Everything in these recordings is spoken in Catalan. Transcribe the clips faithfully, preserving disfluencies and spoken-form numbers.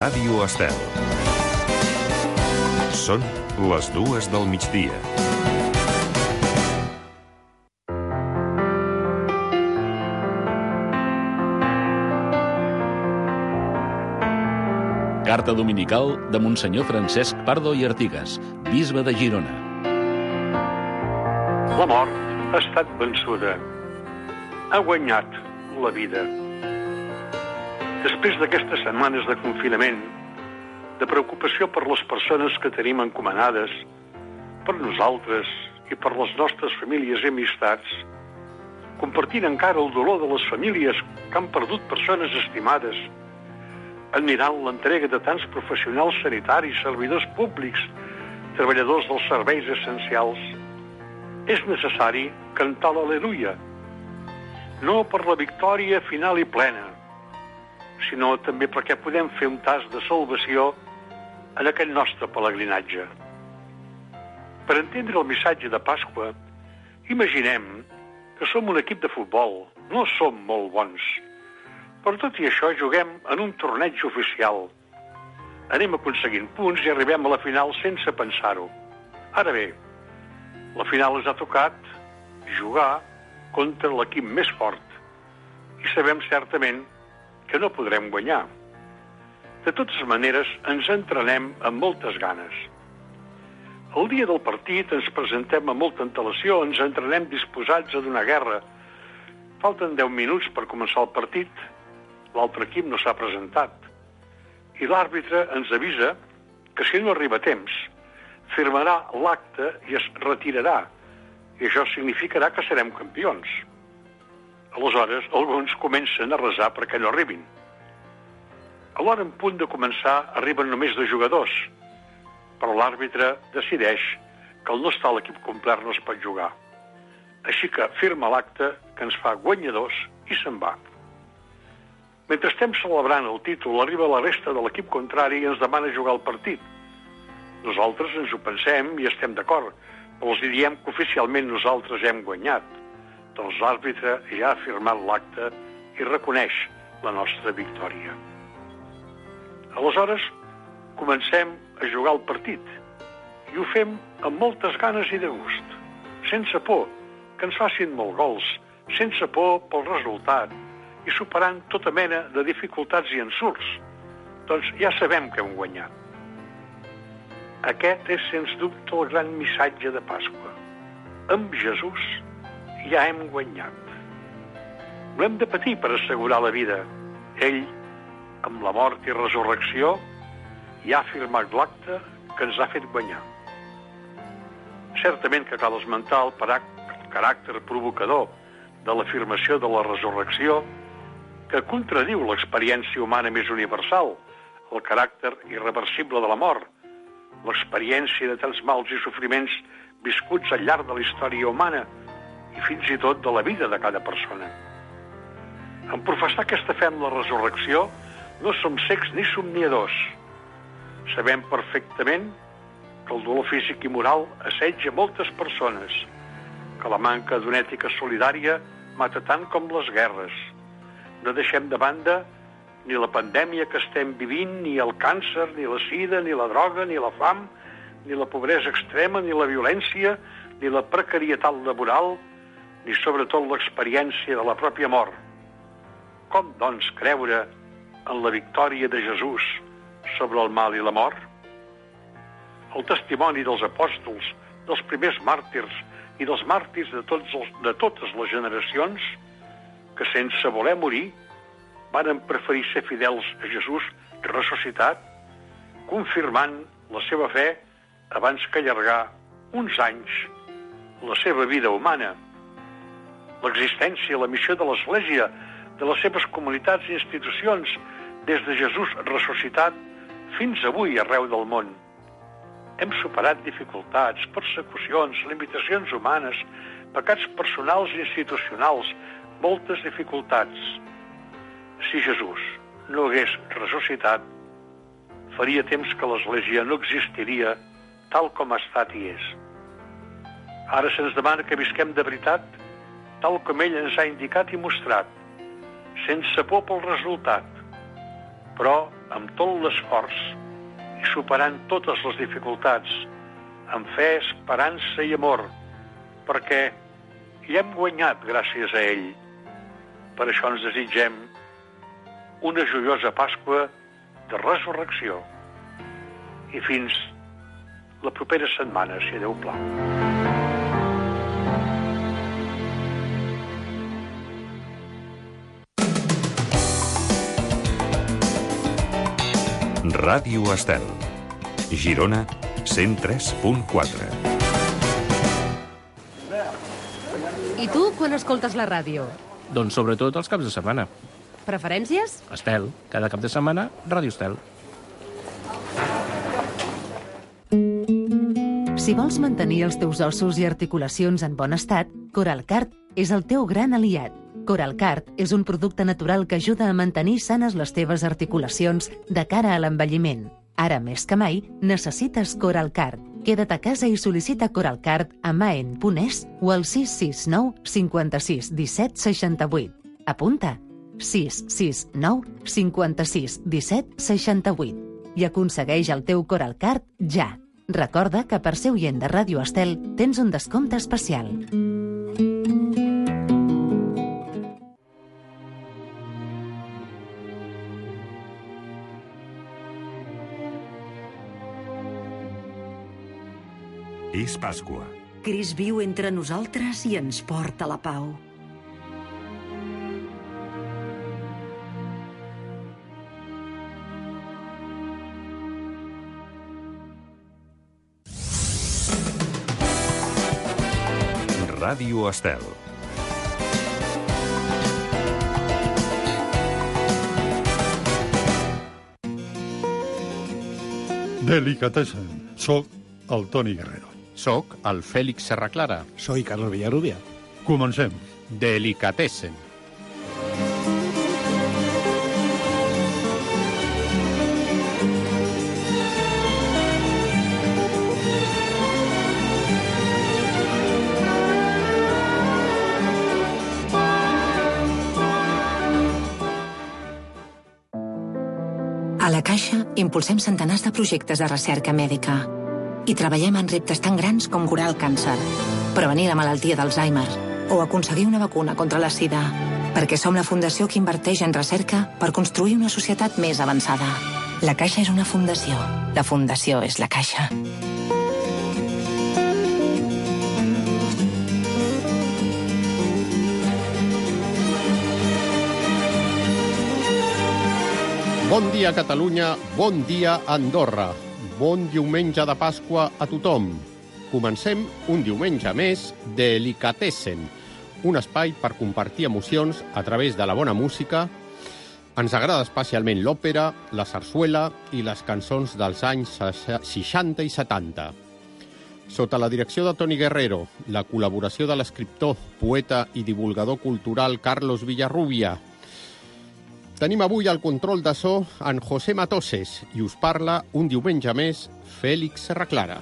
Ràdio Estel. Són les dues del migdia. Carta dominical de Monsenyor Francesc Pardo i Artigas, bisbe de Girona. La mort ha estat vençuda. Ha guanyat la vida. Després d'aquestes setmanes de confinament, de preocupació per les persones que tenim encomanades, per nosaltres i per les nostres famílies i amistats, compartint encara el dolor de les famílies que han perdut persones estimades, admirant l'entrega de tants professionals sanitaris, servidors públics, treballadors dels serveis essencials, és necessari cantar l'al·leluia, no per la victòria final i plena, sinó també perquè podem fer un tas de salvació en aquest nostre pelegrinatge. Per entendre el missatge de Pasqua, imaginem que som un equip de futbol, no som molt bons. Per tot i això juguem en un torneig oficial. Anem aconseguint punts i arribem a la final sense pensar-ho. Ara bé, la final ens ha tocat jugar contra l'equip més fort i sabem certament que no podrem guanyar. De totes maneres, ens entrenem amb moltes ganes. El dia del partit ens presentem amb molta antelació, ens entrenem disposats a donar guerra. Falten deu minuts per començar el partit, l'altre equip no s'ha presentat. I l'àrbitre ens avisa que si no arriba a temps, firmarà l'acte i es retirarà. I això significarà que serem campions. Aleshores, alguns comencen a resar perquè no arribin. A l'hora en punt de començar arriben només dos jugadors, però l'àrbitre decideix que al no estar l'equip complet no es pot jugar. Així que firma l'acte que ens fa guanyadors i se'n va. Mentre estem celebrant el títol, arriba la resta de l'equip contrari i ens demana jugar el partit. Nosaltres ens ho pensem i estem d'acord, però els diem que oficialment nosaltres hem guanyat. Doncs l'àrbitre ja ha firmat l'acte i reconeix la nostra victòria. Aleshores, comencem a jugar el partit i ho fem amb moltes ganes i de gust, sense por que ens facin molts gols, sense por pel resultat i superant tota mena de dificultats i ensurts. Doncs ja sabem que hem guanyat. Aquest és, sens dubte, el gran missatge de Pasqua. Amb Jesús ja hem guanyat. No hem de patir per assegurar la vida. Ell, amb la mort i resurrecció, ja ha firmat l'acte que ens ha fet guanyar. Certament que cal esmentar el caràcter provocador de l'afirmació de la resurrecció, que contradiu l'experiència humana més universal, el caràcter irreversible de la mort, l'experiència de tants mals i sofriments viscuts al llarg de la història humana i fins i tot de la vida de cada persona. En professar aquesta fe en la resurrecció no som cecs ni somniadors. Sabem perfectament que el dolor físic i moral assetja moltes persones, que la manca d'una ètica solidària mata tant com les guerres. No deixem de banda ni la pandèmia que estem vivint, ni el càncer, ni la sida, ni la droga, ni la fam, ni la pobresa extrema, ni la violència, ni la precarietat laboral, ni sobretot l'experiència de la pròpia mort. Com, doncs, creure en la victòria de Jesús sobre el mal i la mort? El testimoni dels apòstols, dels primers màrtirs i dels màrtirs de, tots els, de totes les generacions, que sense voler morir varen preferir ser fidels a Jesús ressuscitat, confirmant la seva fe abans que allargar uns anys la seva vida humana. L'existència i la missió de l'Església, de les seves comunitats i institucions, des de Jesús ressuscitat fins avui arreu del món. Hem superat dificultats, persecucions, limitacions humanes, pecats personals i institucionals, moltes dificultats. Si Jesús no hagués ressuscitat, faria temps que l'Església no existiria tal com ha estat i és. Ara se'ns demana que visquem de veritat tal com ell ens ha indicat i mostrat, sense por pel resultat, però amb tot l'esforç i superant totes les dificultats, amb fe, esperança i amor, perquè hi hem guanyat gràcies a ell. Per això ens desitgem una joiosa Pasqua de resurrecció. I fins la propera setmana, si Déu plau. Ràdio Estel. Girona, cent tres punt quatre. I tu, quan escoltes la ràdio? Doncs sobretot els caps de setmana. Preferències? Estel, cada cap de setmana, Ràdio Estel. Si vols mantenir els teus ossos i articulacions en bon estat, Coralcart és el teu gran aliat. Coralcart és un producte natural que ajuda a mantenir sanes les teves articulacions de cara a l'envelliment. Ara més que mai, necessites Coralcart. Queda't a casa i sol·licita Coralcart a maen punt es o al sis sis nou cinquanta-sis disset seixanta-vuit. Apunta: sis sis nou cinquanta-sis disset seixanta-vuit i aconsegueix el teu Coralcart ja. Recorda que per ser oient de Ràdio Estel tens un descompte especial. És Pasqua. Crist viu entre nosaltres i ens porta la pau. Ràdio Estel. Delicatessen. Soc el Toni Guerrero. Soc el Fèlix Serraclara. Soy Carlos Villarrubia. Comencem. Delicatessen. A la Caixa impulsem centenars de projectes de recerca mèdica i treballem en reptes tan grans com curar el càncer, prevenir la malaltia d'Alzheimer o aconseguir una vacuna contra la sida, perquè som la fundació que inverteix en recerca per construir una societat més avançada. La Caixa és una fundació. La fundació és la Caixa. Bon dia, Catalunya. Bon dia, Andorra. Bon diumenge de Pasqua a tothom. Comencem un diumenge més Delicatessen, un espai per compartir emocions a través de la bona música. Ens agrada especialment l'òpera, la sarsuela i les cançons dels anys seixanta i setanta. Sota la direcció de Toni Guerrero, la col·laboració de l'escriptor, poeta i divulgador cultural Carlos Villarrubia. Tenim avui el control de so en José Matoses i us parla un diumenge més Fèlix Serraclara.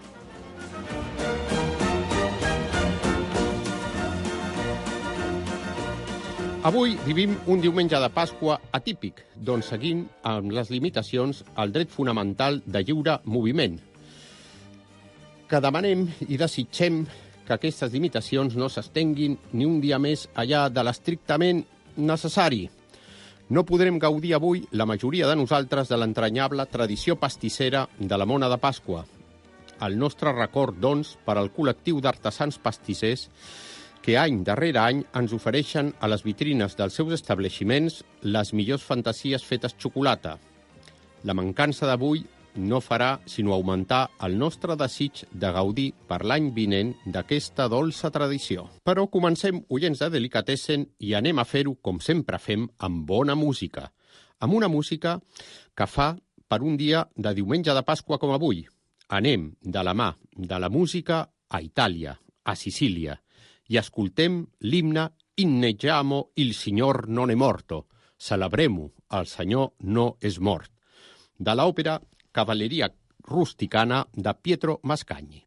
Avui vivim un diumenge de Pasqua atípic, d'on seguint amb les limitacions el dret fonamental de lliure moviment. Que demanem i desitgem que aquestes limitacions no s'estenguin ni un dia més allà de l'estrictament necessari. No podrem gaudir avui, la majoria de nosaltres, de l'entranyable tradició pastissera de la Mona de Pasqua. El nostre record, doncs, per al col·lectiu d'artesans pastissers que any darrere any ens ofereixen a les vitrines dels seus estableixements les millors fantasies fetes xocolata. La mancança d'avui no farà sinó augmentar el nostre desig de gaudir per l'any vinent d'aquesta dolça tradició. Però comencem, oients de Delicatessen, i anem a fer-ho, com sempre fem, amb bona música. Amb una música que fa per un dia de diumenge de Pasqua com avui. Anem de la mà de la música a Itàlia, a Sicília, i escoltem l'himne Inneggiamo il Signor non è morto. Celebrem-ho, el Senyor no és mort. De l'òpera Cavalleria rusticana de Pietro Mascagni.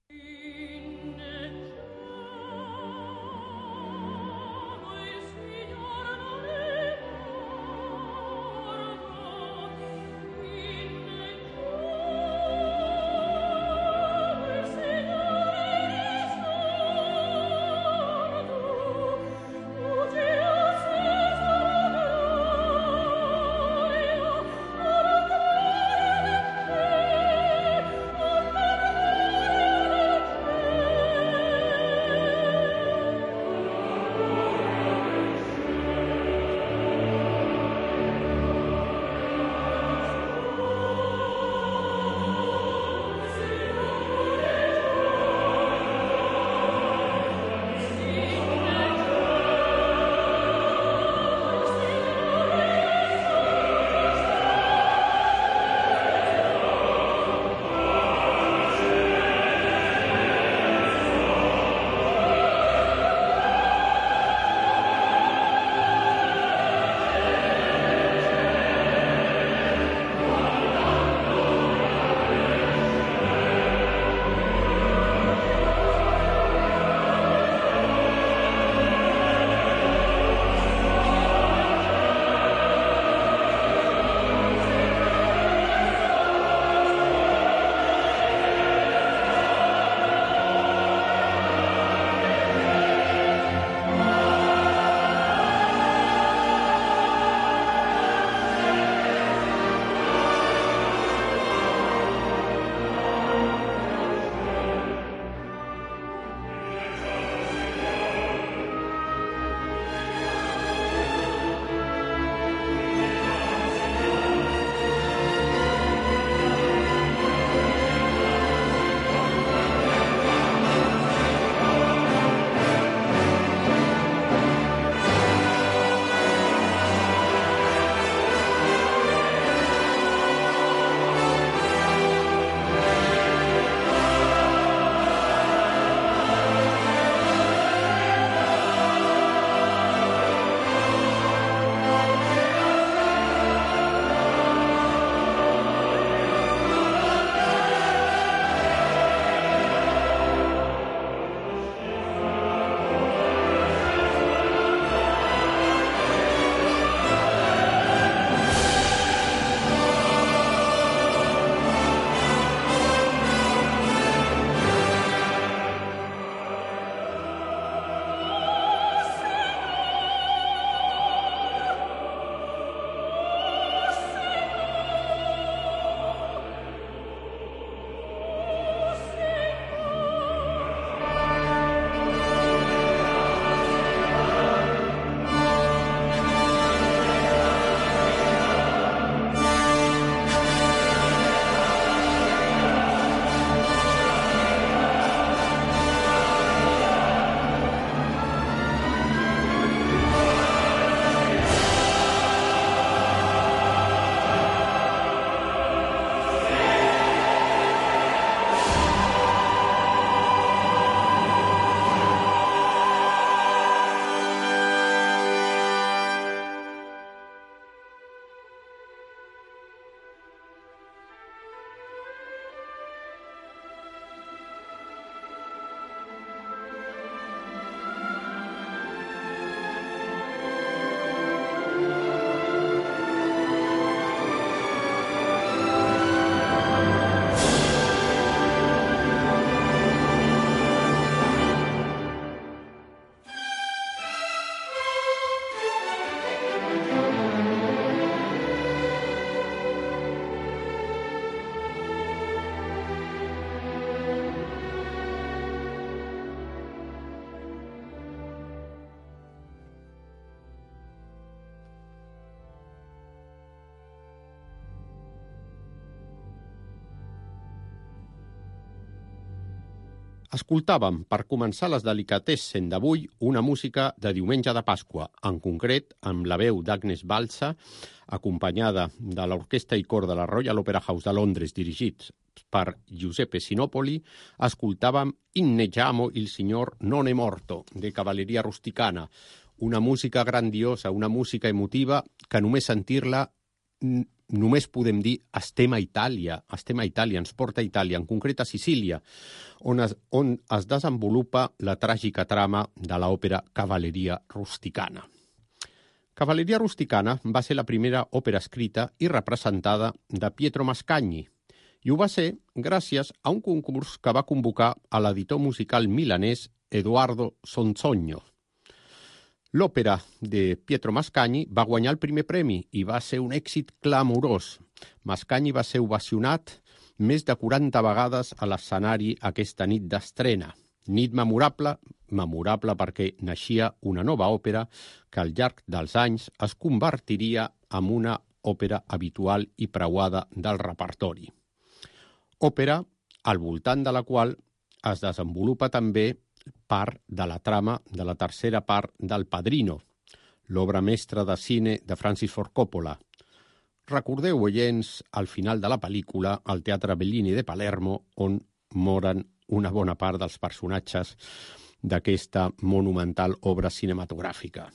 Escoltàvem, per començar les delicatessen d'avui, una música de diumenge de Pasqua, en concret amb la veu d'Agnes Balsa, acompanyada de l'Orquestra i Cor de la Royal Opera House de Londres, dirigits per Giuseppe Sinopoli, escoltàvem Inneggiamo il Signor non è morto, de Cavalleria Rusticana, una música grandiosa, una música emotiva, que només sentir-la només podem dir estem a Itàlia, estem a Itàlia, ens porta a Itàlia, en concret a Sicília, on es, on es desenvolupa la tràgica trama de l'òpera Cavalleria Rusticana. Cavalleria Rusticana va ser la primera òpera escrita i representada de Pietro Mascagni, i ho va ser gràcies a un concurs que va convocar a l'editor musical milanès Edoardo Sonzogno. L'òpera de Pietro Mascagni va guanyar el primer premi i va ser un èxit clamorós. Mascagni va ser ovacionat més de quaranta vegades a l'escenari aquesta nit d'estrena. Nit memorable, memorable perquè naixia una nova òpera que al llarg dels anys es convertiria en una òpera habitual i preuada del repertori. Òpera al voltant de la qual es desenvolupa també part de la trama de la tercera part del Padrino, l'obra mestra de cine de Francis Ford Coppola. Recordeu, oients, al final de la pel·lícula, al Teatre Bellini de Palermo, on moren una bona part dels personatges d'aquesta monumental obra cinematogràfica.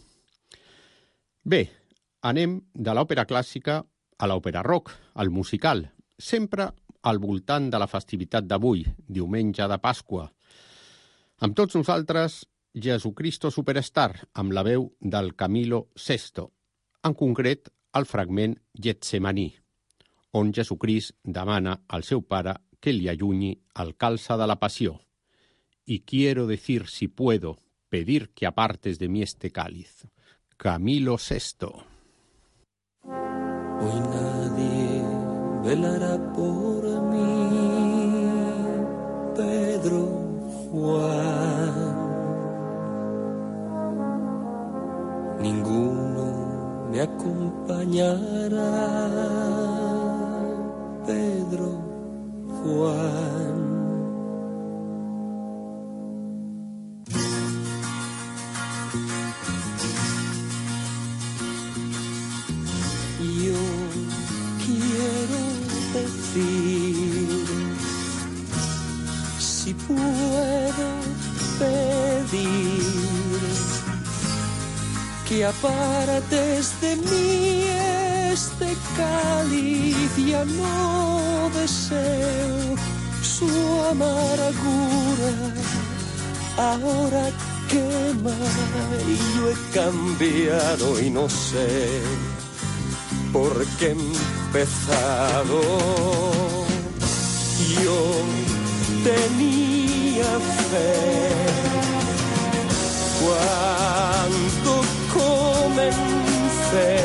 Bé, anem de l'òpera clàssica a l'òpera rock, al musical, sempre al voltant de la festivitat d'avui, diumenge de Pasqua. Amb tots nosaltres, Jesucristo Superstar, amb la veu del Camilo Sesto, en concret el fragment Getsemaní, on Jesucrist demana al seu pare que li allunyi el calze de la passió. Y quiero decir, si puedo, pedir que apartes de mí este cáliz. Camilo Sesto. Hoy nadie velará por mí, Pedro, Juan, ninguno me acompañará, Pedro, Juan. Yo quiero decir, si puedo pedir que apartes de mí este cáliz, ya no deseo su amargura, ahora quema y yo he cambiado y no sé por qué he empezado. Yo tenía fe cuando comencé,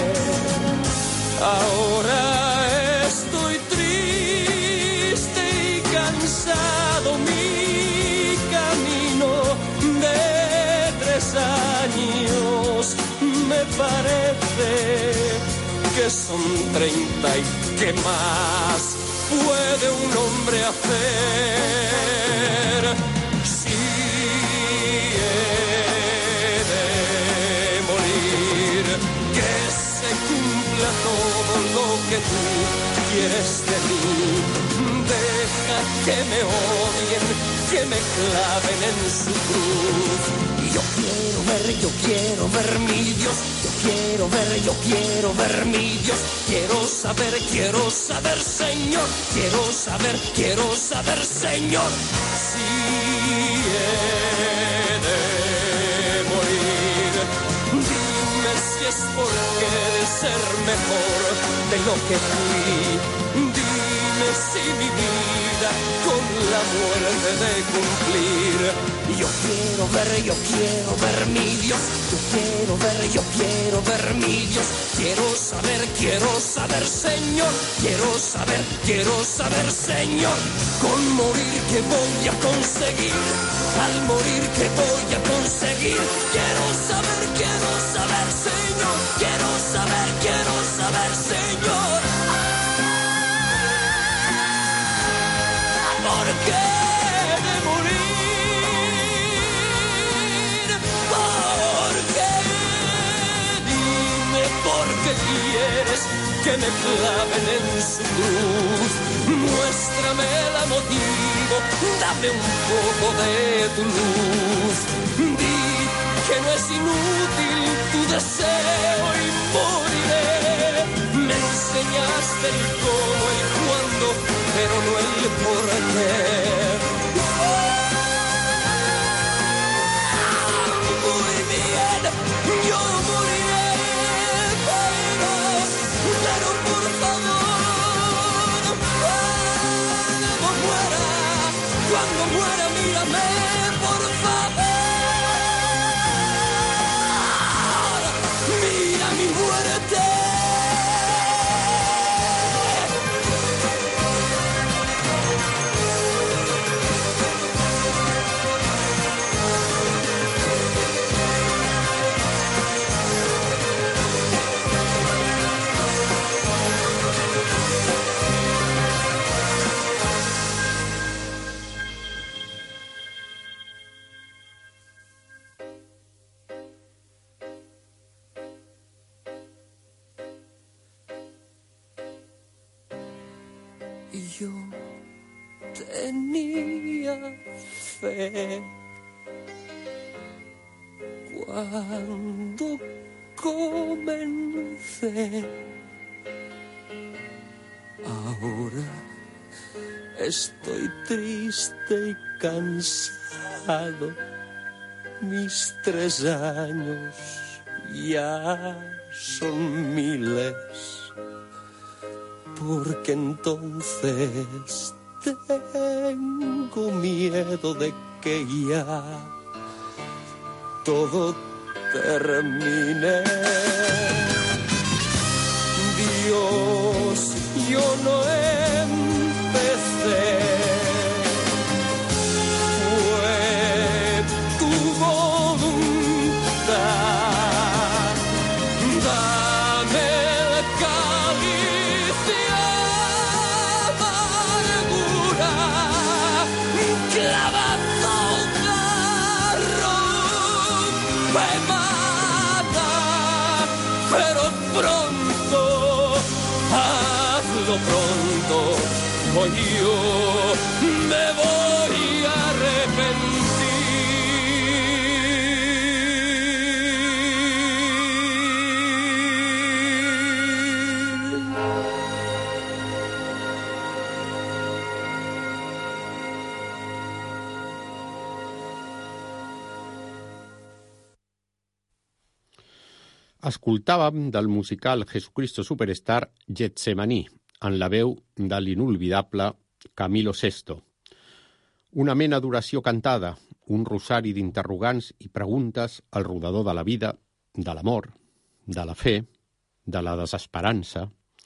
ahora estoy triste y cansado. Mi camino de tres años me parece que son treinta y qué más puede un hombre hacer. Si he de morir, que se cumpla todo lo que tú quieres de mí. Deja que me odien, que me claven en su cruz. Y yo quiero ver, yo quiero ver mi Dios. Yo quiero ver, yo quiero ver mi Dios. Quiero saber, quiero saber, Señor. Quiero saber, quiero saber, Señor. Si he de morir, dime si es porque he de ser mejor de lo que fui. Dime si mi vida con la muerte de cumplir. Yo quiero ver, yo quiero ver mi Dios. Yo quiero ver, yo quiero ver mi Dios. Quiero saber, quiero saber, Señor. Quiero saber, quiero saber, Señor. Con morir que voy a conseguir. Al morir que voy a conseguir. Quiero saber, quiero saber, Señor. Quiero saber, quiero saber, Señor. ¿Por qué de morir? me claven en su cruz. Muéstrame el motivo, dame un poco de tu luz. Di que no es inútil tu deseo y moriré. Me enseñaste el cómo, el cuándo, pero no el por qué. Muy bien, yo moriré, pero, pero por favor, cuando muera, cuando muera, mírame, por favor, mira mi muerte. Yo tenía fe cuando comencé. Ahora estoy triste y cansado. Mis tres años ya son miles. Porque entonces tengo miedo de que ya todo termine. Dios, yo no empecé. Fue tu voluntad. Dame el cáliz de amargura, clavado garro, me mata, pero pronto, hazlo pronto, o yo me voy a arrepentir. Escoltàvem del musical Jesucristo Superstar Getsemaní, en la veu de l'inolvidable Camilo Sesto. Una mena d'oració cantada, un rosari d'interrogants i preguntes al rodador de la vida, de l'amor, de la fe, de la desesperança.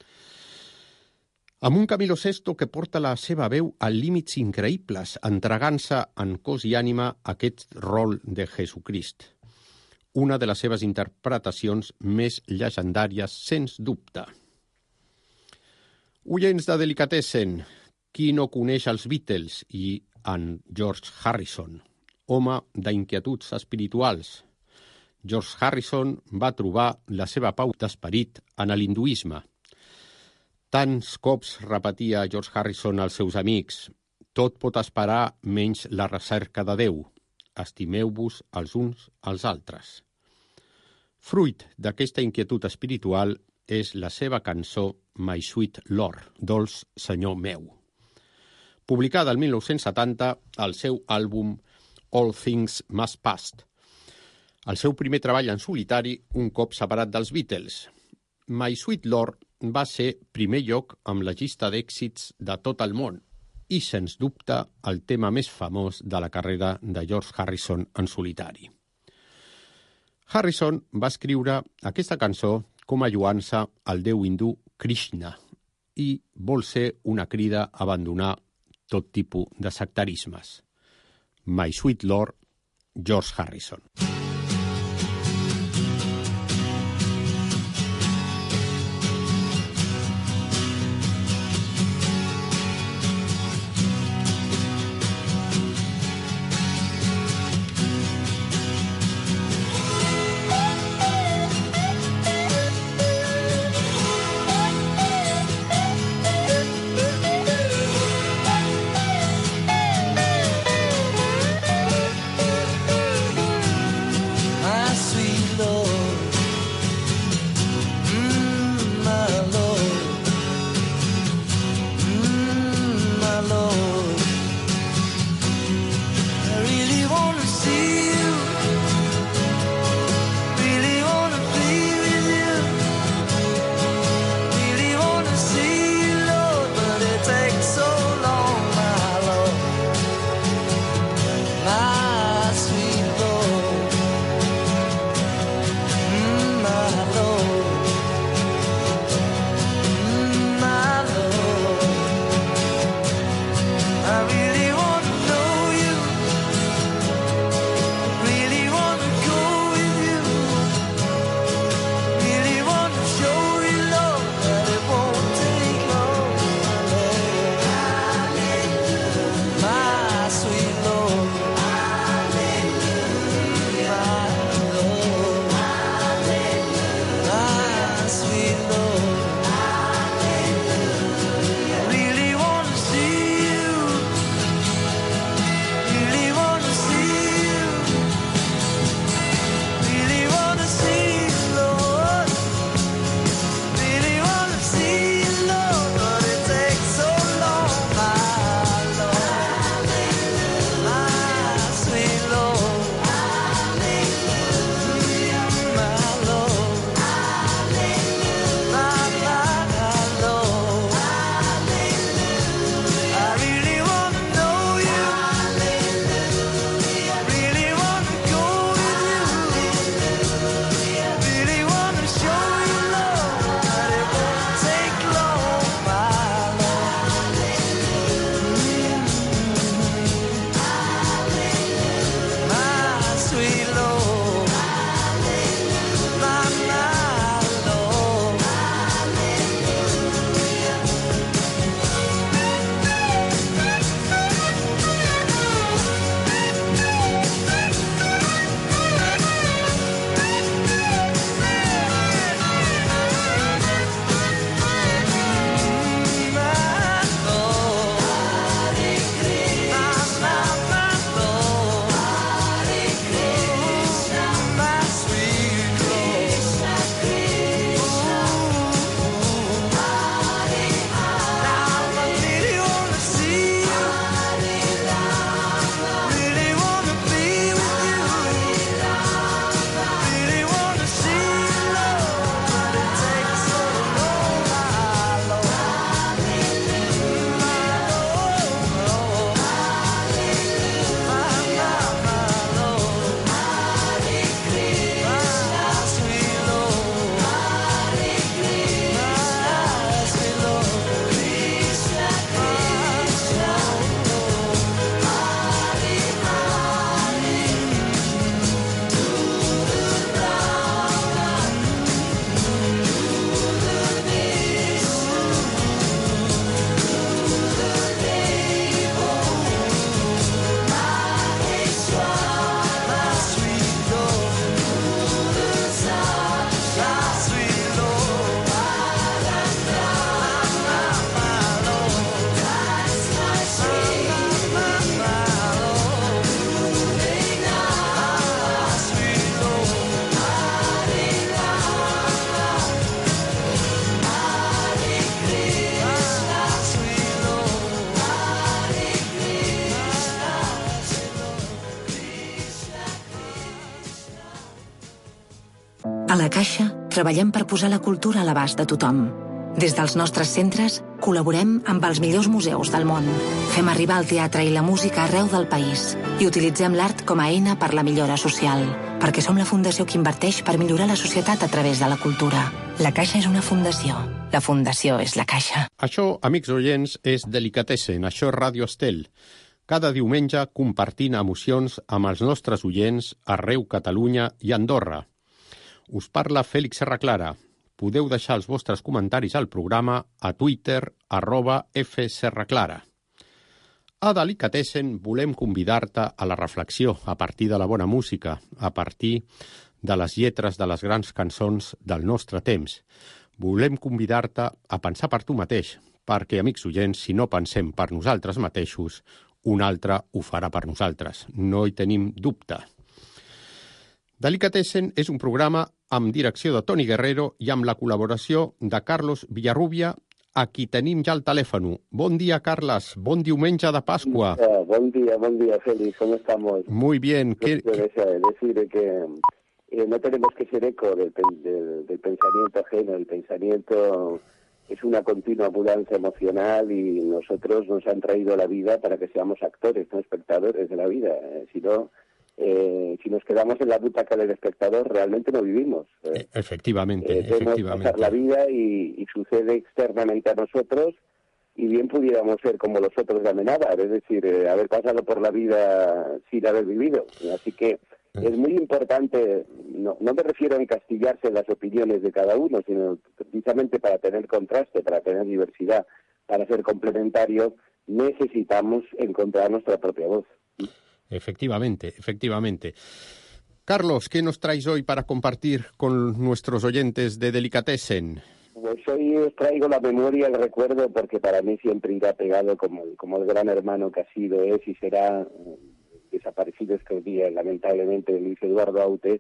Amb un Camilo Sesto que porta la seva veu a límits increïbles, entregant-se en cos i ànima a aquest rol de Jesucrist. Una de les seves interpretacions més llegendàries, sens dubte. Oients de Delicatessen, qui no coneix els Beatles i en George Harrison, home d'inquietuds espirituals? George Harrison va trobar la seva pau d'esperit en l'hinduisme. Tants cops repetia George Harrison als seus amics: tot pot esperar menys la recerca de Déu. Estimeu-vos els uns als altres. Fruit d'aquesta inquietud espiritual és la seva cançó My Sweet Lord, Dolç Senyor meu, publicada el mil nou-cents setanta al seu àlbum All Things Must Pass, el seu primer treball en solitari un cop separat dels Beatles. My Sweet Lord va ser primer lloc amb la llista d'èxits de tot el món i, sens dubte, el tema més famós de la carrera de George Harrison en solitari. Harrison va escriure aquesta cançó com a lloança al déu hindú Krishna i vol ser una crida a abandonar tot tipus de sectarismes. My Sweet Lord, George Harrison. A la Caixa, treballem per posar la cultura a l'abast de tothom. Des dels nostres centres, col·laborem amb els millors museus del món. Fem arribar el teatre i la música arreu del país i utilitzem l'art com a eina per la millora social, perquè som la fundació que inverteix per millorar la societat a través de la cultura. La Caixa és una fundació. La fundació és la Caixa. Això, amics oients, és Delicatessen. Això és Ràdio Estel. Cada diumenge compartint emocions amb els nostres oients arreu Catalunya i Andorra. Us parla Fèlix Serraclara. Podeu deixar els vostres comentaris al programa a Twitter, arroba fserraclara. A Delicatessen volem convidar-te a la reflexió a partir de la bona música, a partir de les lletres de les grans cançons del nostre temps. Volem convidar-te a pensar per tu mateix, perquè, amics oients, si no pensem per nosaltres mateixos, un altre ho farà per nosaltres. No hi tenim dubte. Delicatessen és un programa amb direcció de Toni Guerrero i amb la col·laboració de Carlos Villarrubia, a qui tenim ja al telèfon. Bon dia, Carles. Bon diumenge de Pascua. Uh, buen día, buen día, Félix. ¿Cómo estamos? Muy bien. ¿Qué... Decir que eh, no tenemos que ser eco del, del, del pensamiento ajeno. El pensamiento es una continua mudanza emocional y nosotros nos han traído la vida para que seamos actores, no espectadores de la vida. Eh, si no... Eh, si nos quedamos en la butaca del espectador, realmente no vivimos. Eh. Efectivamente, eh, debemos efectivamente. pasar la vida y, y sucede externamente a nosotros, y bien pudiéramos ser como los otros de Amenábar, es decir, eh, haber pasado por la vida sin haber vivido. Así que es muy importante, no, no me refiero a encastillarse en las opiniones de cada uno, sino precisamente para tener contraste, para tener diversidad, para ser complementario, necesitamos encontrar nuestra propia voz. Efectivamente, efectivamente. Carlos, ¿qué nos traes hoy para compartir con nuestros oyentes de Delicatessen? Pues hoy os traigo la memoria, el recuerdo, porque para mí siempre irá pegado como, como el gran hermano que ha sido, es y será eh, desaparecido estos días, lamentablemente, Luis Eduardo Aute.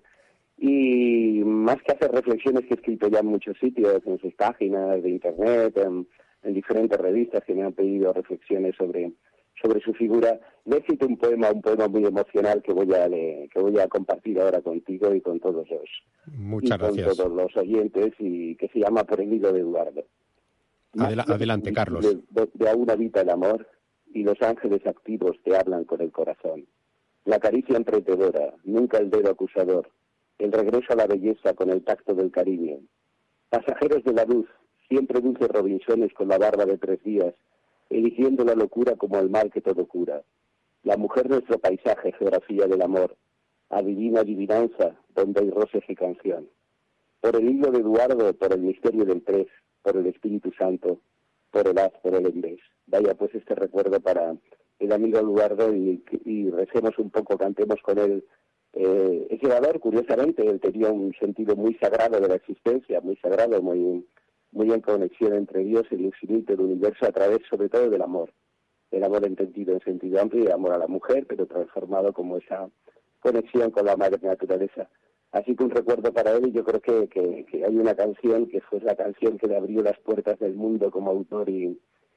Y más que hacer reflexiones que he escrito ya en muchos sitios, en sus páginas de internet, en, en diferentes revistas que me han pedido reflexiones sobre... sobre su figura, le cito un poema, un poema muy emocional que voy a le, que voy a compartir ahora contigo y con todos los Muchas y con gracias. todos los oyentes, y que se llama Por el hilo de Eduardo. Adela adelante, Carlos. De, de, de aún habita el amor y los ángeles activos te hablan con el corazón. La caricia emprendedora, nunca el dedo acusador, el regreso a la belleza con el tacto del cariño. Pasajeros de la luz, siempre dulces Robinsones con la barba de tres días, eligiendo la locura como el mal que todo cura. La mujer nuestro paisaje, geografía del amor, adivina adivinanza, donde hay roces y canción. Por el hilo de Eduardo, por el misterio del tres, por el Espíritu Santo, por el haz, por el envés. Vaya pues este recuerdo para el amigo Eduardo y, y recemos un poco, cantemos con él. Eh, ese valor, curiosamente, él tenía un sentido muy sagrado de la existencia, muy sagrado, muy... muy en conexión entre Dios y el infinito, el universo, a través sobre todo del amor. El amor entendido en sentido amplio, el amor a la mujer, pero transformado como esa conexión con la madre naturaleza. Así que un recuerdo para él, y yo creo que, que, que hay una canción que fue la canción que le abrió las puertas del mundo como autor y,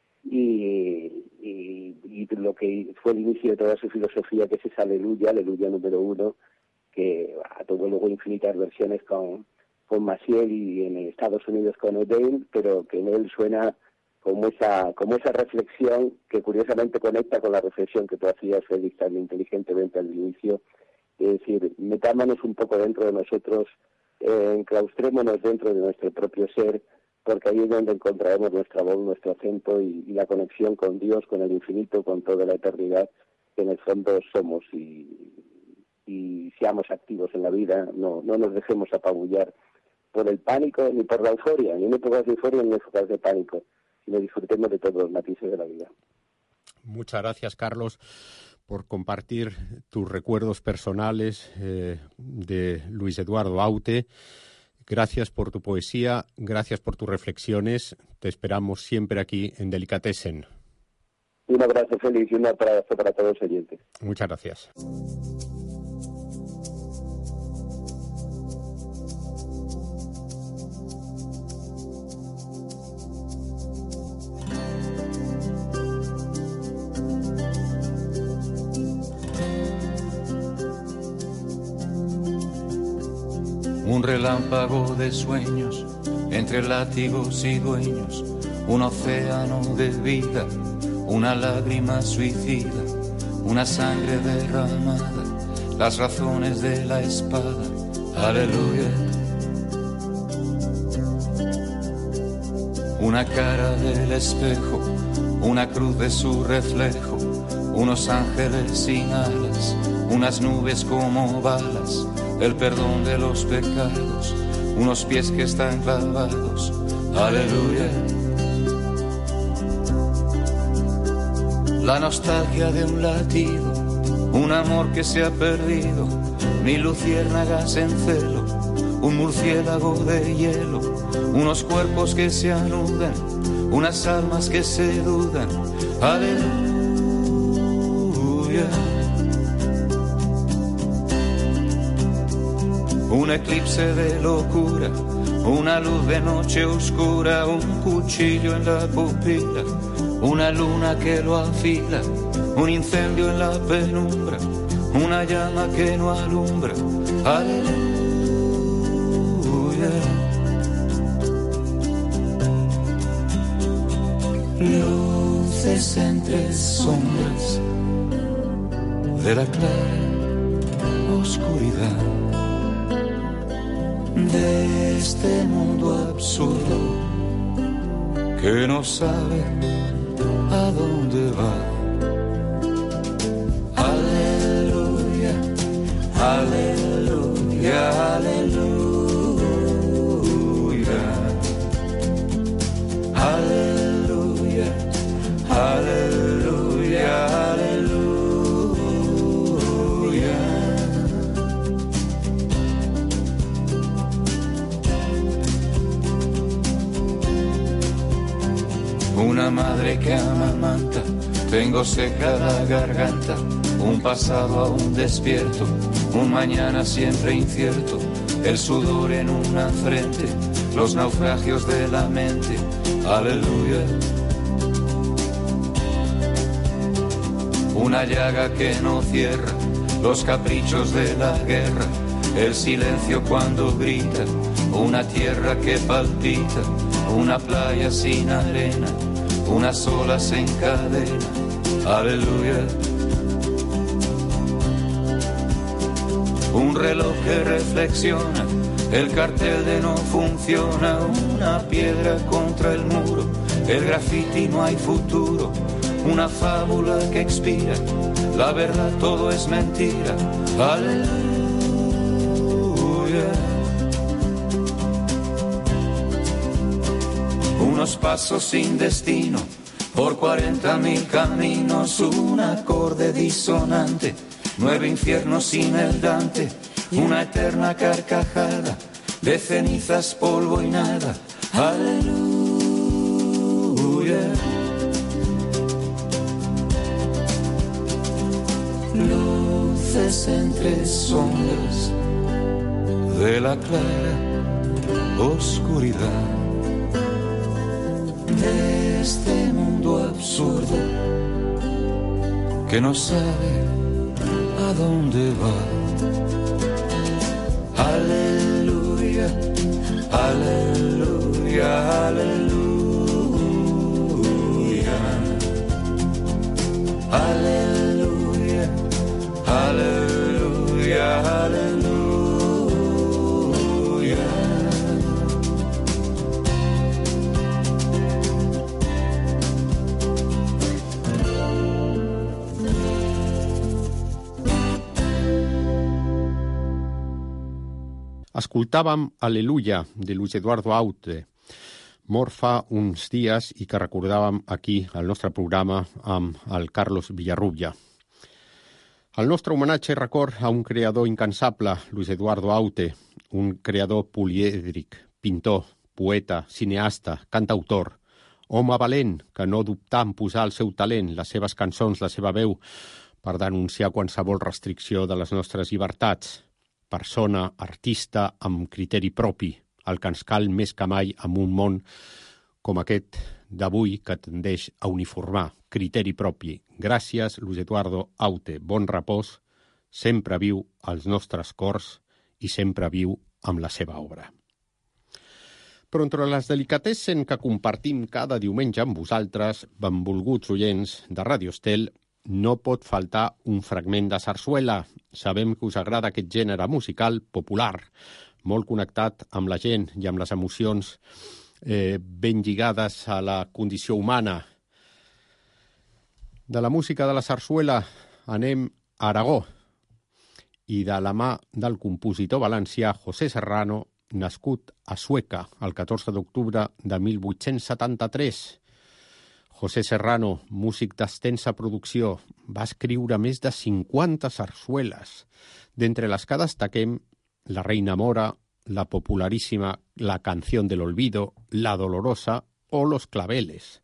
y, y, y lo que fue el inicio de toda su filosofía, que es esa Aleluya, Aleluya número uno, que ah, tuvo luego infinitas versiones con... con Maciel y en Estados Unidos con O'Dale, pero que en él suena como esa como esa reflexión que curiosamente conecta con la reflexión que tú hacías, Félix, tan inteligentemente al inicio. Es decir, metámonos un poco dentro de nosotros, eh, enclaustrémonos dentro de nuestro propio ser, porque ahí es donde encontraremos nuestra voz, nuestro acento y, y la conexión con Dios, con el infinito, con toda la eternidad, que en el fondo somos, y, y seamos activos en la vida, no, no nos dejemos apabullar por el pánico ni por la euforia, ni en épocas de euforia ni en épocas de pánico, sino disfrutemos de todos los matices de la vida. Muchas gracias, Carlos, por compartir tus recuerdos personales eh, de Luis Eduardo Aute. Gracias por tu poesía, gracias por tus reflexiones. Te esperamos siempre aquí en Delicatessen. Un abrazo, Félix, y un abrazo para todos los oyentes. Muchas gracias. Un relámpago de sueños, entre látigos y dueños, un océano de vida, una lágrima suicida, una sangre derramada, las razones de la espada, aleluya. Una cara del espejo, una cruz de su reflejo, unos ángeles sin alas, unas nubes como balas, el perdón de los pecados, unos pies que están clavados, aleluya. La nostalgia de un latido, un amor que se ha perdido, mil luciérnagas en celo, un murciélago de hielo, unos cuerpos que se anudan, unas almas que se dudan, aleluya. Un eclipse de locura, una luz de noche oscura, un cuchillo en la pupila, una luna que lo afila, un incendio en la penumbra, una llama que no alumbra, aleluya. Luces entre sombras de la clara oscuridad de este mundo absurdo que no sabe a dónde va. Aleluya, aleluya, aleluya, aleluya, aleluya, aleluya. Una madre que amamanta, tengo seca la garganta, un pasado aún despierto, un mañana siempre incierto, el sudor en una frente, los naufragios de la mente, aleluya. Una llaga que no cierra, los caprichos de la guerra, el silencio cuando grita, una tierra que palpita, una playa sin arena, unas olas en cadena, aleluya. Un reloj que reflexiona, el cartel de no funciona, una piedra contra el muro, el grafiti no hay futuro, una fábula que expira, la verdad todo es mentira, aleluya. Unos pasos sin destino, por cuarenta mil caminos, un acorde disonante, nueve infiernos sin el Dante, una eterna carcajada, de cenizas, polvo y nada, aleluya. Luces entre sombras de la clara oscuridad de este mundo absurdo que no sabe a dónde va. Aleluya, aleluya, aleluya, aleluya, aleluya, aleluya. Escoltàvem Aleluia, de Luis Eduardo Aute, mort fa uns dies i que recordàvem aquí al nostre programa amb el Carlos Villarrubia. El nostre homenatge i record a un creador incansable, Luis Eduardo Aute, un creador polièdric, pintor, poeta, cineasta, cantautor, home valent que no dubtà en posar el seu talent, les seves cançons, la seva veu, per denunciar qualsevol restricció de les nostres llibertats. Persona, artista, amb criteri propi, el que ens cal més que mai en un món com aquest d'avui que tendeix a uniformar, criteri propi. Gràcies, Luis Eduardo Aute. Bon repòs, sempre viu als nostres cors i sempre viu amb la seva obra. Però entre les delicatessen que compartim cada diumenge amb vosaltres, benvolguts oients de Radio Estel, no pot faltar un fragment de sarsuela. Sabem que us agrada aquest gènere musical popular, molt connectat amb la gent i amb les emocions eh, ben lligades a la condició humana. De la música de la sarsuela anem a Aragó i de la mà del compositor valencià José Serrano, nascut a Sueca el catorze d'octubre de mil vuit-cents setanta-tres. José Serrano, músic d'extensa producció, va escriure més de cinquanta sarsueles, d'entre les que destaquem La Reina Mora, la popularíssima La Canción del Olvido, La Dolorosa o Los Claveles.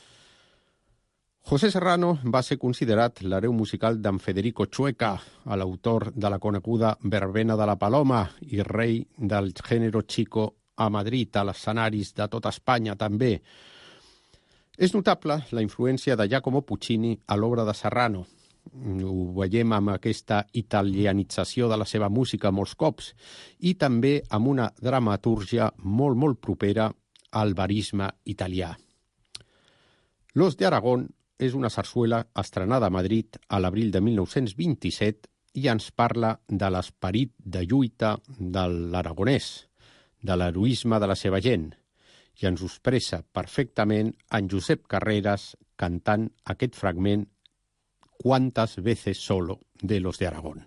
José Serrano va ser considerat l'hereu musical d'en Federico Chueca, l'autor de la coneguda Verbena de la Paloma i rei del género chico a Madrid, a els escenaris de tota Espanya també. És notable la influència de Giacomo Puccini a l'obra de Serrano. Ho veiem amb aquesta italianització de la seva música molts cops i també amb una dramatúrgia molt, molt propera al barisme italià. Los de Aragón és una sarsuela estrenada a Madrid a l'abril de mil nou-cents vint-i-set i ens parla de l'esperit de lluita de l'aragonès, de l'heroisme de la seva gent, i ens ho expressa perfectament en Josep Carreras cantant aquest fragment Cuántas veces solo de Los de Aragón.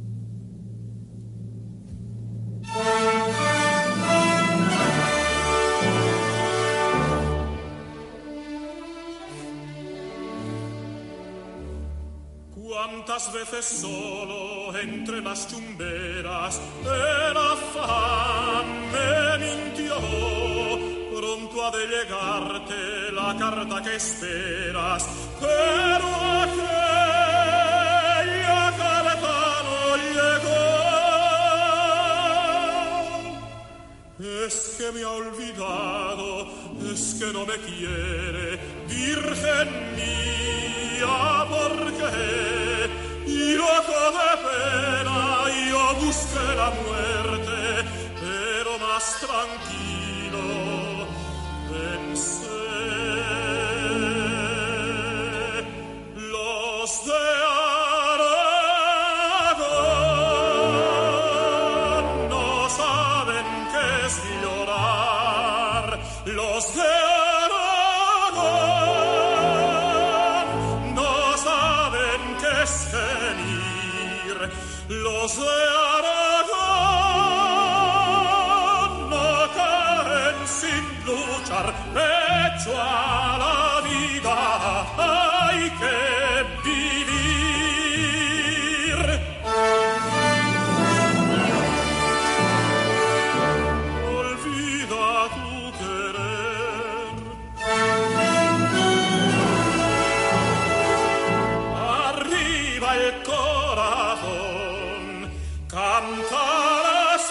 Cuántas veces solo entre las chumberas el afán me mintió, pronto ha de llegarte la carta que esperas, pero aquella carta no llegó. Es que me ha olvidado, es que no me quiere, virgen mía, ¿por qué? Y loco de pena yo busqué la muerte, pero más tranquilo pensé. Los de Aragón no saben qué es llorar. Los de Aragón no saben qué es gemir. Los de Aragón no caen sin luchar, pecho a la vida hay que vivir. Olvida tu querer, arriba el corazón, canta las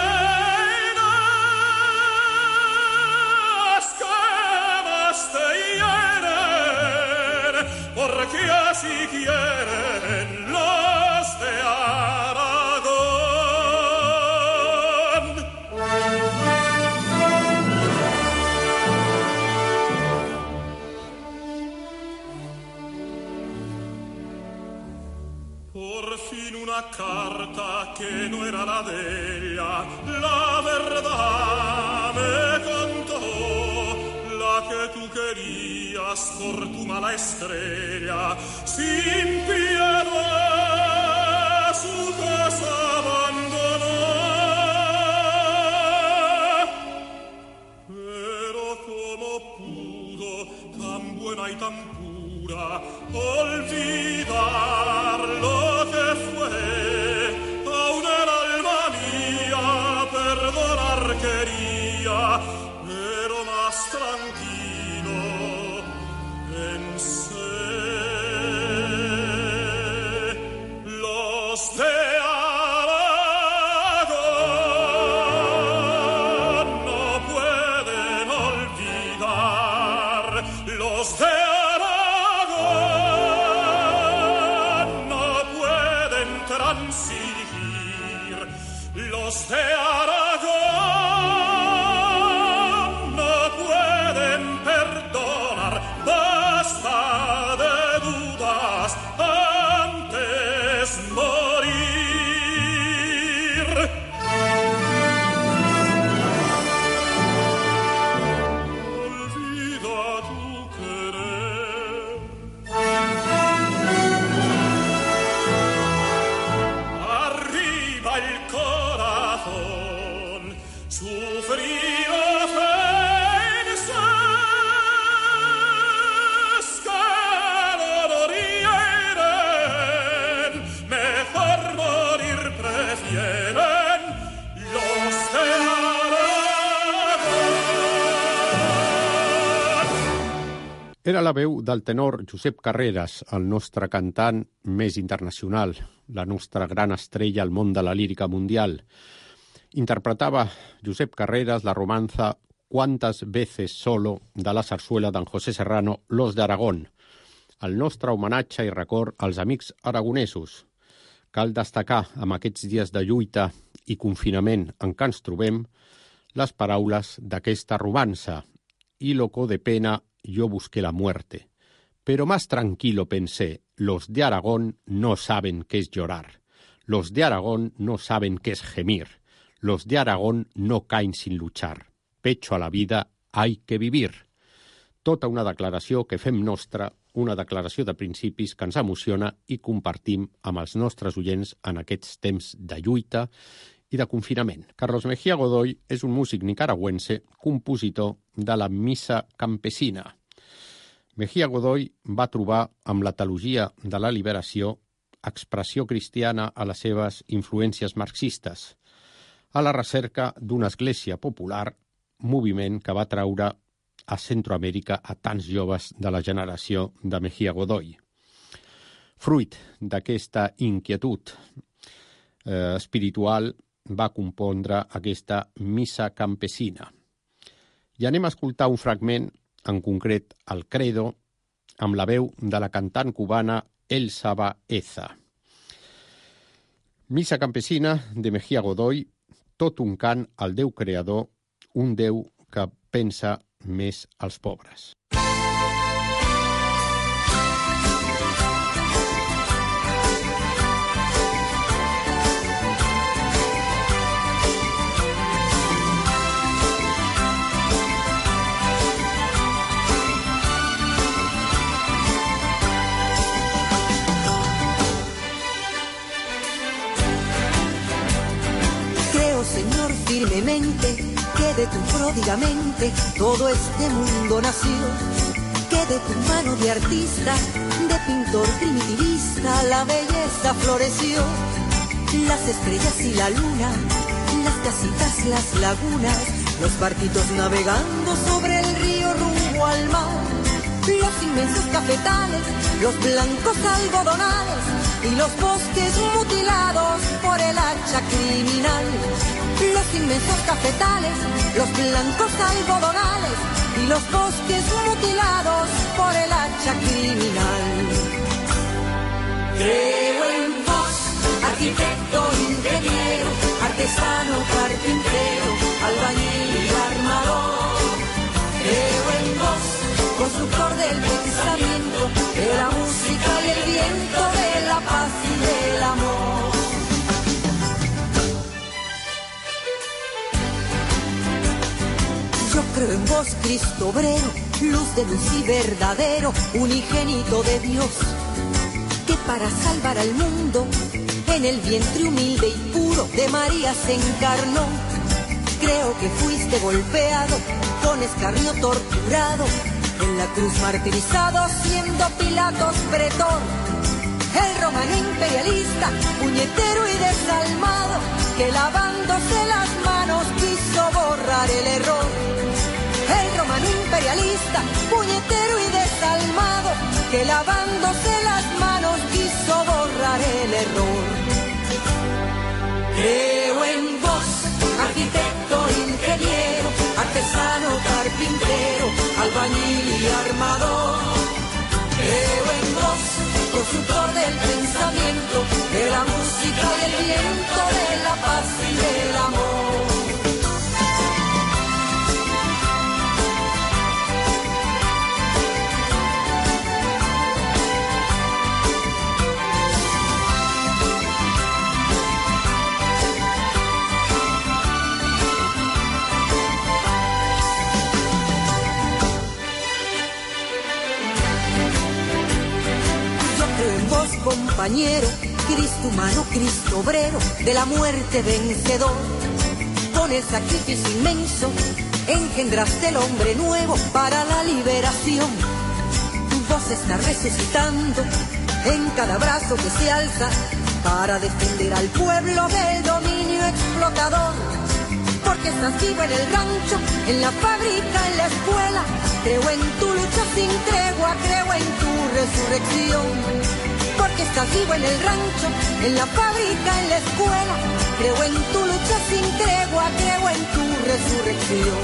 penas que más te hieren, porque así quieren los de Aragón. Por fin una carta que no era la de ella, la verdad me contó, la que tú querías por tu mala estrella, sin piedad su casa abandonó. Pero como pudo, tan buena y tan pura, olvidar lo que fue, aún el alma mía perdonar quería, pero más tranquilo pensé. Los de Aragón no pueden olvidar, los de Aragón Era la veu del tenor Josep Carreras, el nostre cantant més internacional, la nostra gran estrella al món de la lírica mundial. Interpretava Josep Carreras la romanza Cuántas veces solo de la sarsuela d'en José Serrano, Los de Aragón. El nostre homenatge i record als amics aragonesos. Cal destacar, amb aquests dies de lluita i confinament en què ens trobem, les paraules d'aquesta romança. Y loco de pena, yo busqué la muerte. Pero más tranquilo pensé, los de Aragón no saben qué es llorar. Los de Aragón no saben qué es gemir. Los de Aragón no caen sin luchar. Pecho a la vida, hay que vivir. Tota una declaració que fem nostra, una declaració de principis que ens emociona i compartim amb els nostres oients en aquests temps de lluita i de confinament. Carlos Mejía Godoy és un músic nicaragüense, compositor de la Missa Campesina. Mejía Godoy va trobar amb la teologia de la liberació expressió cristiana a les seves influències marxistes, a la recerca d'una església popular, moviment que va traure a Centroamèrica a tants joves de la generació de Mejía Godoy. Fruit d'aquesta inquietud eh, espiritual va compondre aquesta Missa Campesina. I anem a escoltar un fragment, en concret el Credo, amb la veu de la cantant cubana Elsa Baeza. Missa Campesina de Mejía Godoy, tot un cant al Déu creador, un Déu que pensa més als pobres. Creo, Señor, firmemente que de tu pródiga mente todo este mundo nació, que de tu mano de artista, de pintor primitivista, la belleza floreció. Las estrellas y la luna, las casitas, las lagunas, los barquitos navegando sobre el río rumbo al mar, los inmensos cafetales, los blancos algodonales y los bosques mutilados por el hacha criminal. Los inmensos cafetales, los blancos algodonales y los bosques mutilados por el hacha criminal. Creo en vos, arquitecto, ingeniero, artesano, carpintero, albañil y armador. Creo en vos, constructor del pensamiento, de la música y el viento, de la paz y del amor. Yo creo en vos, Cristo obrero, luz de luz y verdadero, unigénito de Dios, que para salvar al mundo, en el vientre humilde y puro de María se encarnó. Creo que fuiste golpeado, con escarnio torturado, en la cruz martirizado, siendo Pilatos pretor. El romano imperialista, puñetero y desalmado, que lavándose las manos quiso borrar el error. El romano imperialista, puñetero y desalmado, que lavándose las manos quiso borrar el error. Creo en vos, arquitecto, ingeniero, artesano, carpintero, albañil y armador. Creo en vos, constructor del pensamiento, de la música y el viento, de la paz y del amor. Compañero, Cristo humano, Cristo obrero, de la muerte vencedor. Con el sacrificio inmenso, engendraste el hombre nuevo para la liberación. Vos estás resucitando en cada brazo que se alza para defender al pueblo del dominio explotador. porque estás vivo en el rancho, en la fábrica, en la escuela. Creo en tu lucha sin tregua, creo en tu resurrección. Porque estás vivo en el rancho, en la fábrica, en la escuela. Creo en tu lucha sin tregua, creo en tu resurrección.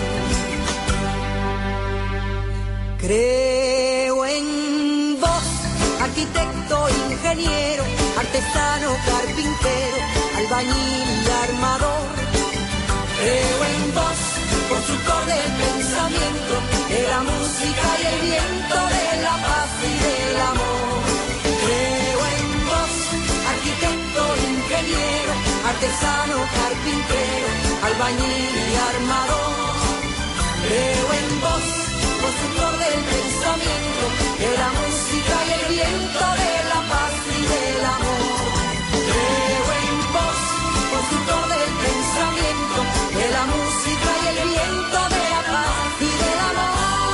Creo en vos, arquitecto, ingeniero, artesano, carpintero, albañil y armador. Creo en vos, consultor del pensamiento, de la música y el viento, de la paz y del amor. Creo en vos, arquitecto, ingeniero, artesano, carpintero, albañil y armador. Creo en vos, constructor del pensamiento, de la música y el viento, de la paz y del amor. Creo en vos, constructor del pensamiento, de la música y el viento, de la paz y del amor.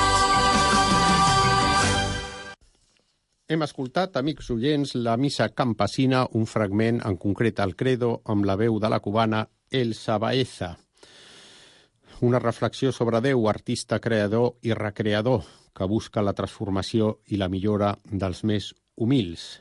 Hem escoltat, amics oients, la missa campesina, un fragment en concret al credo amb la veu de la cubana Elsa Baeza. Una reflexió sobre Déu, artista, creador i recreador, que busca la transformació i la millora dels més humils.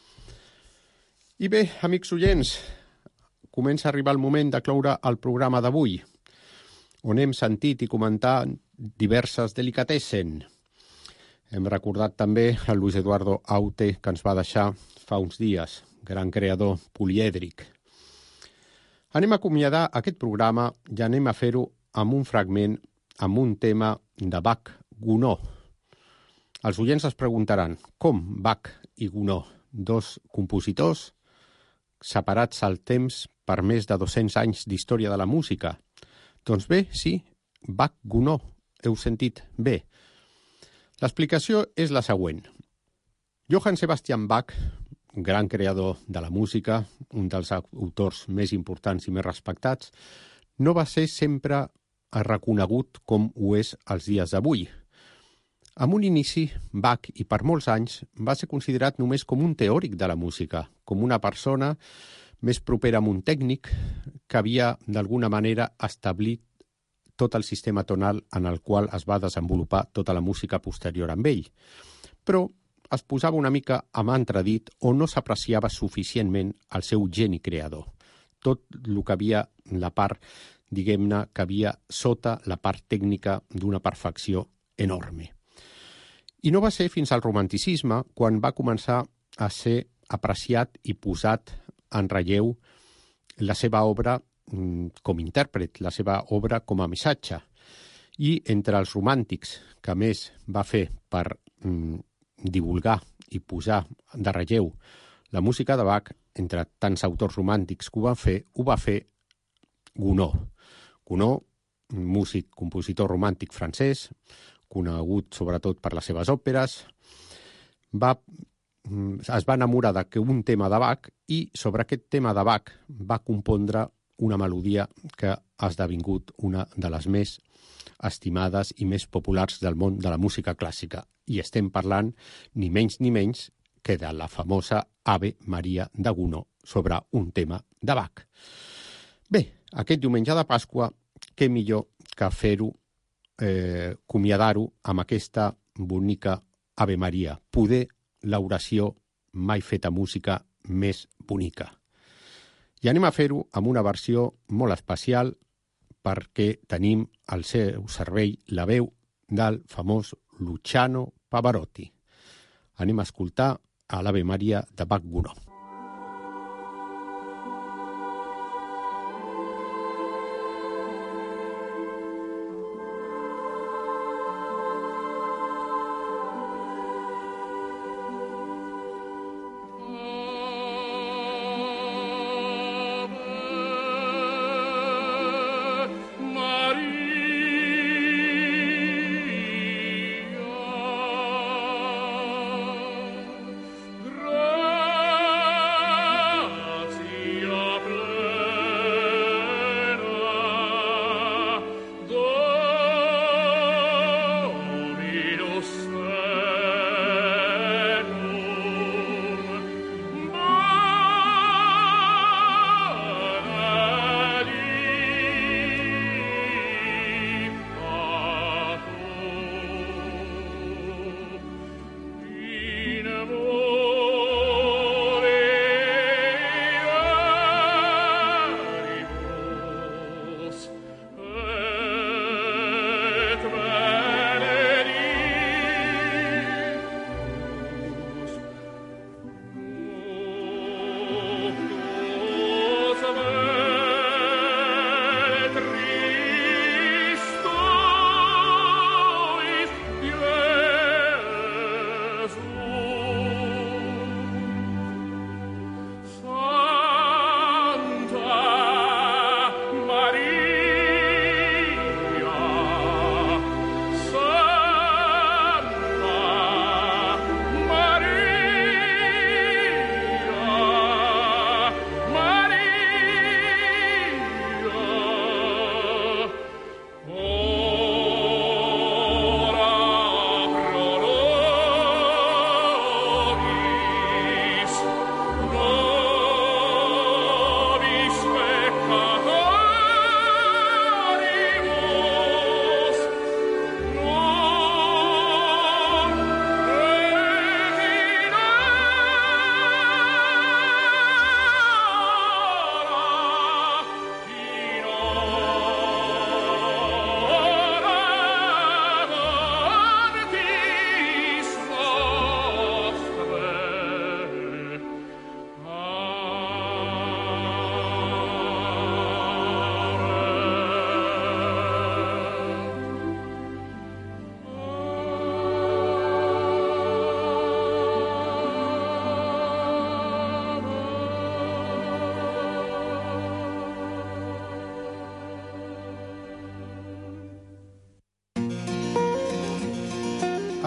I bé, amics oients, comença a arribar el moment de cloure el programa d'avui, on hem sentit i comentat diverses delicatessen. Hem recordat també el Luis Eduardo Aute, que ens va deixar fa uns dies, gran creador polièdric. Anem a acomiadar aquest programa i anem a fer-ho amb un fragment, amb un tema de Bach Gounod. Els oients es preguntaran, com Bach i Gounod, dos compositors separats al temps per més de dos-cents anys d'història de la música? Doncs bé, sí, Bach Gounod, heu sentit bé. L'explicació és la següent. Johann Sebastian Bach, gran creador de la música, un dels autors més importants i més respectats, no va ser sempre reconegut com ho és als dies d'avui. En un inici, Bach, i per molts anys, va ser considerat només com un teòric de la música, com una persona més propera a un tècnic que havia, d'alguna manera, establit tot el sistema tonal en el qual es va desenvolupar tota la música posterior amb ell. Però es posava una mica amb entredit o no s'apreciava suficientment el seu geni creador. Tot el que havia, la part, diguem-ne, que havia sota la part tècnica d'una perfecció enorme. I no va ser fins al romanticisme quan va començar a ser apreciat i posat en relleu la seva obra com a intèrpret, la seva obra com a missatge. I entre els romàntics que més va fer per mm, divulgar i posar de relleu la música de Bach, entre tants autors romàntics que ho van fer, ho va fer Gounod. Gounod, músic, compositor romàntic francès, conegut sobretot per les seves òperes, va, es va enamorar d'un tema de Bach i sobre aquest tema de Bach va compondre una melodia que ha esdevingut una de les més estimades i més populars del món de la música clàssica. I estem parlant ni menys ni menys que de la famosa Ave Maria de Gounod sobre un tema de Bach. Bé, aquest diumenge de Pasqua, què millor que fer-ho, eh, acomiadar-ho amb aquesta bonica Ave Maria, poder l'oració mai feta música més bonica. I anem a fer-ho amb una versió molt especial perquè tenim al seu servei la veu del famós Luciano Pavarotti. Anem a escoltar a l'Ave Maria de Bach Gounod. Maria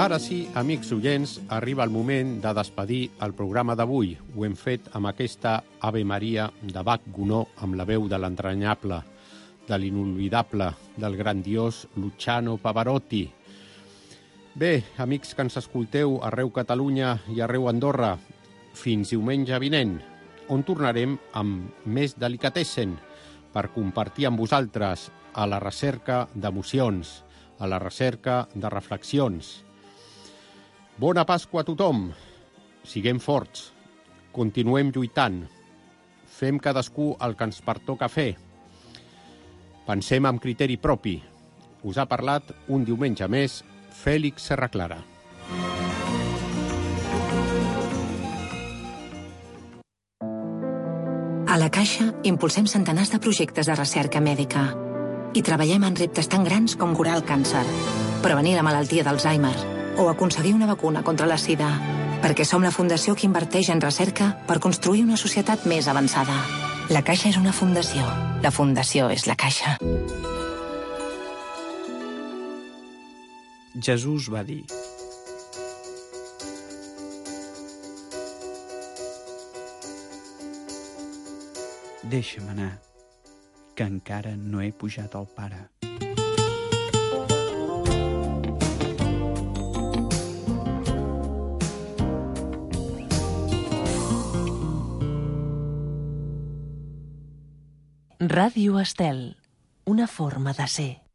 Ara sí, amics oients, arriba el moment de despedir el programa d'avui. Ho hem fet amb aquesta Ave Maria de Bach Gounod, amb la veu de l'entranyable, de l'inolvidable, del grandiós Luciano Pavarotti. Bé, amics que ens escolteu arreu Catalunya i arreu Andorra, fins diumenge vinent, on tornarem amb més delicatessen per compartir amb vosaltres a la recerca d'emocions, a la recerca de reflexions. Bona Pasqua a tothom, siguem forts, continuem lluitant, fem cadascú el que ens pertoca fer, pensem amb criteri propi. Us ha parlat un diumenge més Fèlix Serraclara. A la Caixa impulsem centenars de projectes de recerca mèdica i treballem en reptes tan grans com curar el càncer, prevenir la malaltia d'Alzheimer o aconseguir una vacuna contra la sida, perquè som la fundació que inverteix en recerca per construir una societat més avançada. La Caixa és una fundació. La fundació és la Caixa. Jesús va dir: deixa'm anar, que encara no he pujat al pare. Ràdio Estel, una forma de ser.